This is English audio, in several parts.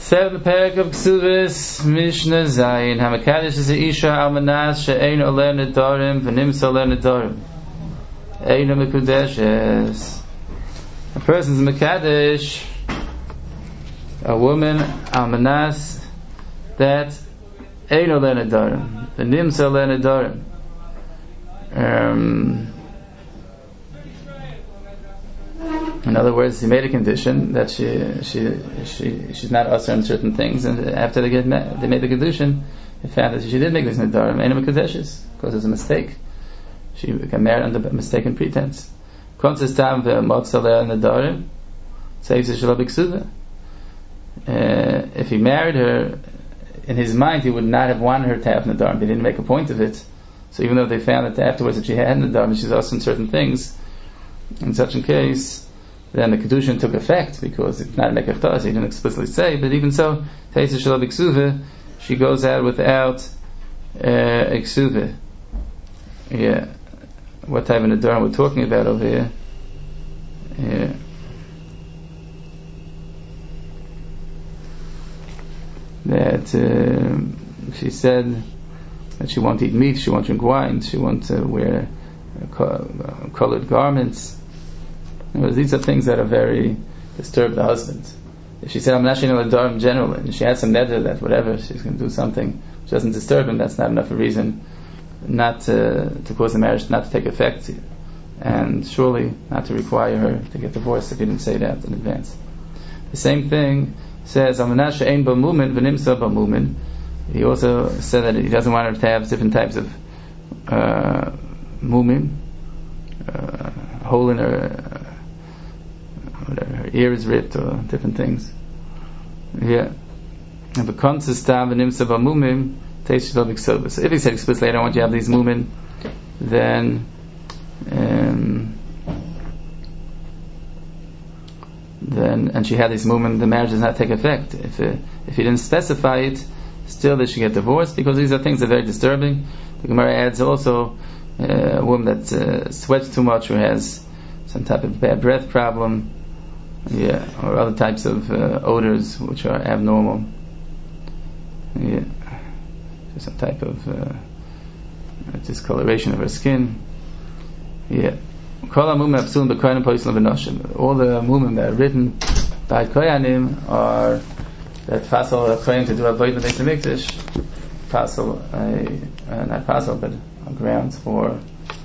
Third parak of Ksubis, Mishnah Zayin. Hamakadosh is the Isha Almanas she'ein oleh nedarim v'nims oleh nedarim. Ein mekudeshes. A person's Makadosh, a woman Almanas that ein oleh nedarim v'nims oleh nedarim. In other words, he made a condition that she's not usher on certain things, and after they made the condition, they found that she did make this nedarim, ain't mekudeshes, because it's a mistake. She got married under mistaken pretense. If he married her, in his mind he would not have wanted her to have nedarim. He didn't make a point of it. So even though they found that afterwards that she had nedarim, she's usher on certain things. In such a case, then the kedushin took effect because it's not mekach ta'as. He didn't explicitly say, but even so, teisa shelo b'ksuva, she goes out without ksuva. Yeah, what type of nedarim we're talking about over here? Yeah. That she said that she won't eat meat, she won't drink wine, she won't wear colored garments. These are things that are very disturb the husband. If she said I'm not shayna nedarim in general, and she has some neder that whatever she's going to do something which doesn't disturb him, that's not enough a reason not to cause the marriage not to take effect, and surely not to require her to get divorced if he didn't say that in advance. The same thing says Almanah she'ein ba mumin v'nimsa ba mumin. He also said that he doesn't want her to have different types of mumin, hole in her, whatever, her ear is ripped or different things. Yeah. So if he said explicitly, I don't want you to have these mumin, then and she had these mumin, the marriage does not take effect. If he didn't specify it, still they should get divorced, because these are things that are very disturbing. The Gemara adds also a woman that sweats too much or has some type of bad breath problem, yeah, or other types of odors which are abnormal, yeah, some type of discoloration of her skin, yeah. All the mumim that are written by koyanim are that fasal a kohen to do avodah b'Beis Hamikdash, fasal not fasal but grounds for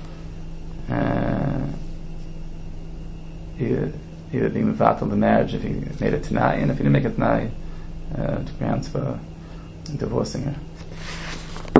either being mevatel the marriage if he made a t'nai, and if he didn't make a t'nai, grounds for divorcing her.